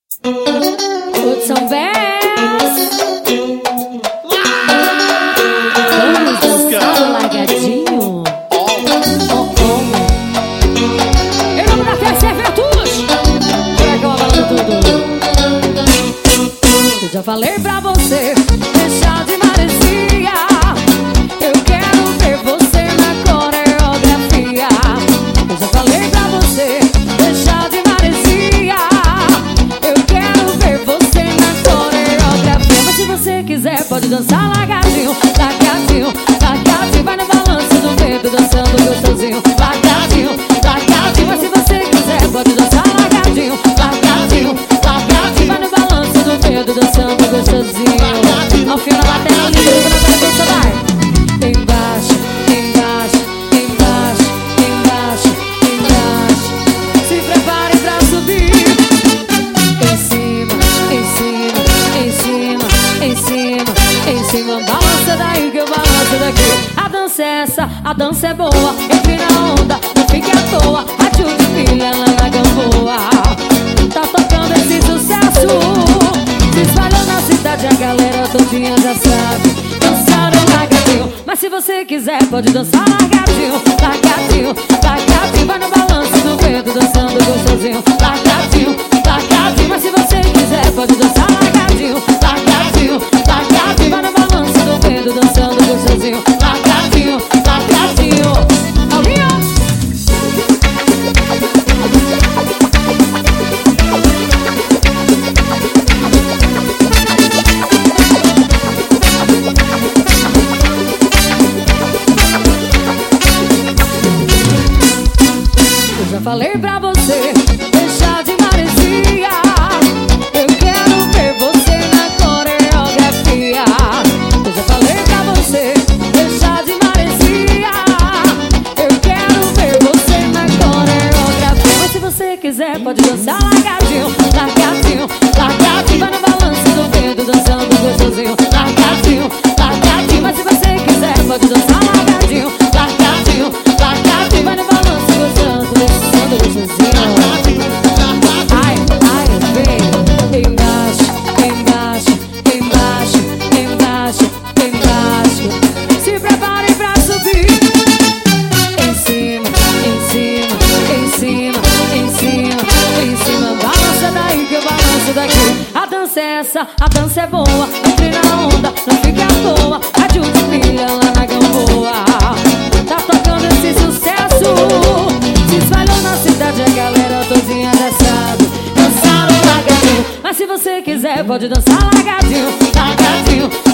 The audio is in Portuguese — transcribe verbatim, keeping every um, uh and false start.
Hudson Bass. Vamos dançar largadinho. Oh, oh. Em nome da festa é Virtus. Pega o abalando tudo. Eu já falei pra você deixar de maresia. Eu quero ver você na coreografia. Eu já falei pra você deixar de maresia. Eu quero ver você na coreografia. Mas se você quiser pode dançar largadinho, largadinho, largadinho. Vai no balanço do dedo dançando gostosinho. Largadinho, largadinho. Mas se você quiser pode dançar largadinho, largadinho, largadinho. Vai no balanço do dedo dançando gostosinho. Ao final da tela linda, na cabeça vai embaixo, embaixo, embaixo, embaixo, embaixo. Se prepare pra subir. Em cima, em cima, em cima, em cima, em cima. Balança daí que eu balanço daqui. A dança é essa, a dança é boa. Entre na onda, não fique à toa. A Tio de Filha lá na Gamboa tá tocando esse sucesso. Se espalhou na cidade, a galera todinha já sabe. Dançaram largadinho. Mas se você quiser pode dançar largadinho, largadinho, largadinho. Vai no balanço do dedo dançando gostosinho. Largadinho, largadinho. Mas se você quiser pode dançar largadinho, largadinho, largadinho. Vai no balanço do dedo dançando gostosinho. Largadinho, largadinho. Paulinho! Já falei pra você deixar de maresia. Eu quero ver você na coreografia. Eu já falei pra você deixar de maresia. Eu quero ver você na coreografia. Mas se você quiser pode dançar largadinho, largadinho, largadinho. Vai no balanço do dedo dançando gostosinho. Largadinho, largadinho. Mas se você quiser pode dançar largadinho, largadinho, largadinho. Vai no balanço gostando dançando gostosinho. Ai, ai, vem embaixo, embaixo, embaixo, embaixo, embaixo. Se preparem pra subir. Em cima, em cima, em cima, em cima, em cima. Balança daí que eu balanço daqui. A dança é essa, a dança é boa. Entre na onda, não fique à toa. A Tio de Filha lá na Gamboa tá tocando esse sucesso. Se espalhou na cidade, a galera todinha já sabe. Dançaram largadinho. Mas se você quiser pode dançar largadinho, largadinho.